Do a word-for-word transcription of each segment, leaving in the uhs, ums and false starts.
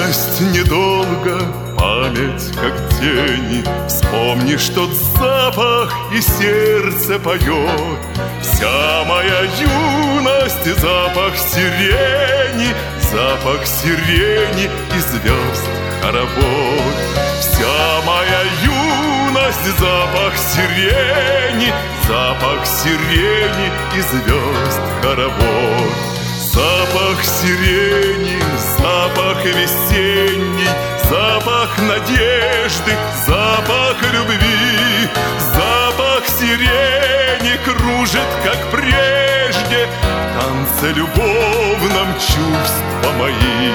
Юность недолго, память как тени. Вспомнишь тот запах, и сердце поет. Вся моя юность — запах сирени, запах сирени и звезд хоровод. Вся моя юность — запах сирени, запах сирени и звезд хоровод. Запах сирени, запах весенний, запах надежды, запах любви. Запах сирени кружит, как прежде, в танце любовном чувства мои.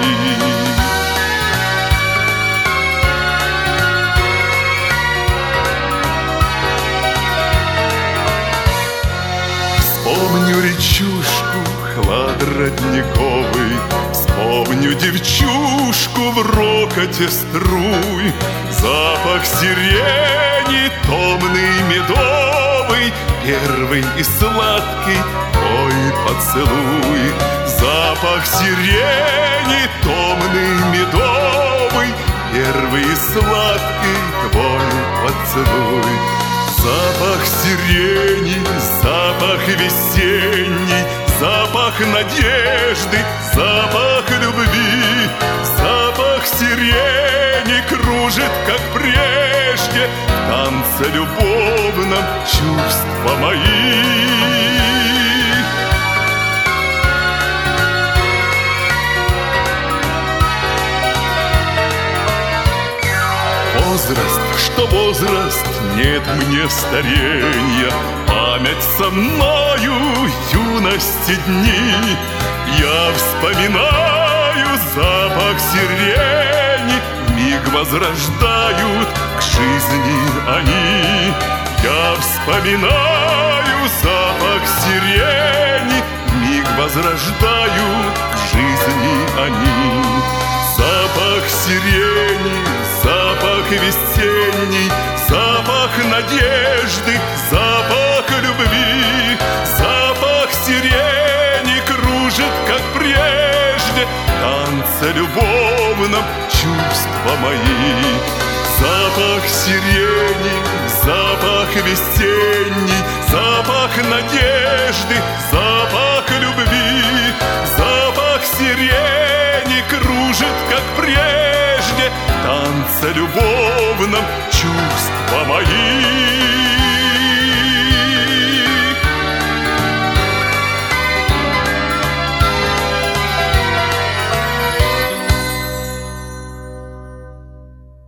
Вспомню речушку, хлад родниковый, вспомню девчушку в рокоте струй. Запах сирени, томный медовый, первый и сладкий твой поцелуй. Запах сирени, томный медовый, первый и сладкий твой поцелуй. Запах сирени, запах весенний, запах надежды, запах любви. Запах сирени кружит, как прежде, в танце любовном чувства мои. Возраст, что возраст, нет мне старенья. Память со мною, юности дни. Я вспоминаю запах сирени, миг возрождают к жизни они. Я вспоминаю запах сирени, миг возрождают к жизни они. Запах сирени, запах весенний, запах надежды, запах любви. Запах сирени кружит, как прежде, в танце любовном чувства мои. Запах сирени, запах весенний, запах надежды, запах любви. Запах сирени кружит, как прежде, в танце любовном чувства мои.